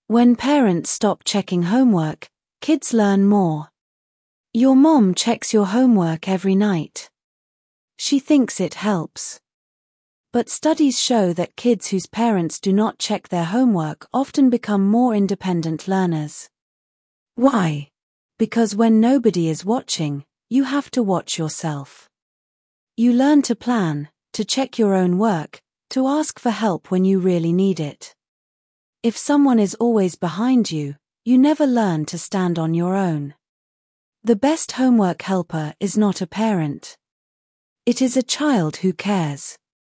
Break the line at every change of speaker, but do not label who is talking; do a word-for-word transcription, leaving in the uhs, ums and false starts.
When parents stop checking homework, kids learn more. Your mom checks your homework every night. She thinks it helps. But studies show that kids whose parents do not check their homework often become more independent learners. Why? Because when nobody is watching, you have to watch yourself. You learn to plan, to check your own work, to ask for help when you really need it. If someone is always behind you, you never learn to stand on your own. The best homework helper is not a parent. It is a child who cares.